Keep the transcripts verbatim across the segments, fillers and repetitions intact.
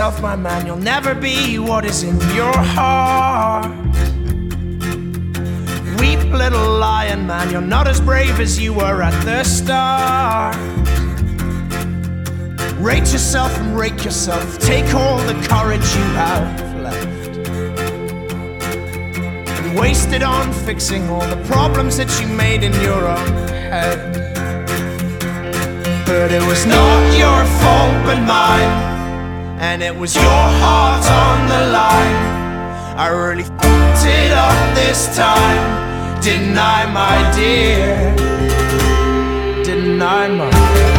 yourself, my man, you'll never be what is in your heart. Weep, little lion man, you're not as brave as you were at the start. Rate yourself and rake yourself, take all the courage you have left and waste it on fixing all the problems that you made in your own head. But it was not your fault but mine, and it was your heart on the line. I really f***ed it up this time, didn't I, my dear? Didn't I, my dear?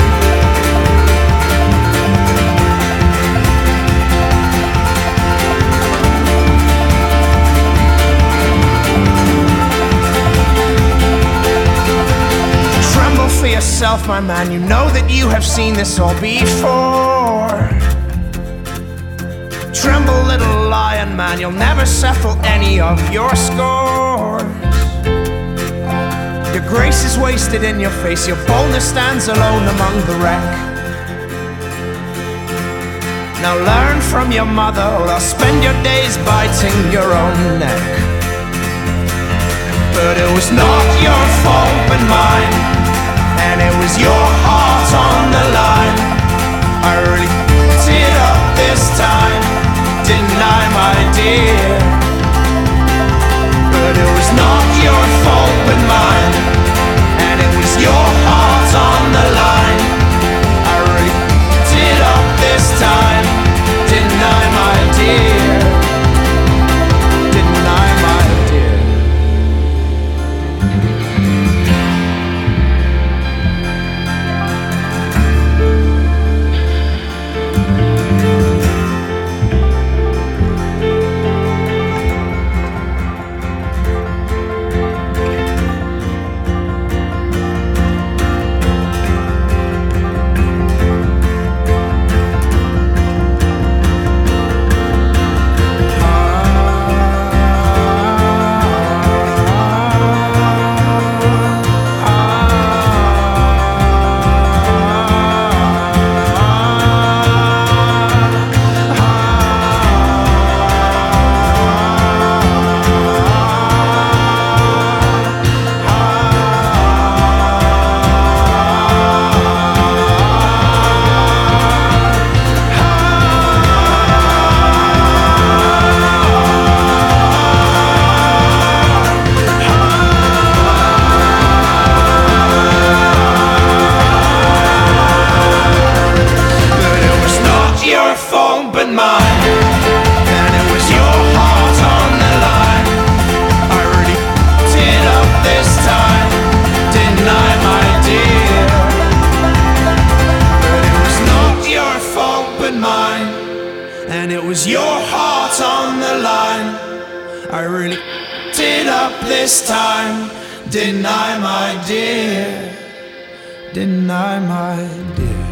Tremble for yourself, my man, you know that you have seen this all before. Tremble, little lion man, you'll never settle any of your scores. Your grace is wasted in your face, your boldness stands alone among the wreck. Now learn from your mother, or I'll spend your days biting your own neck. But it was not your fault but mine, and it was your heart on the line. I really f***ed it up this time, didn't I, my dear? But it was not your fault but mine, and it was your heart on the line. I really f***ed it up this time, didn't I, my dear? Didn't I, my dear? And it was your heart on the line. I really f***ed it up this time, didn't I, my dear? Didn't I, my dear?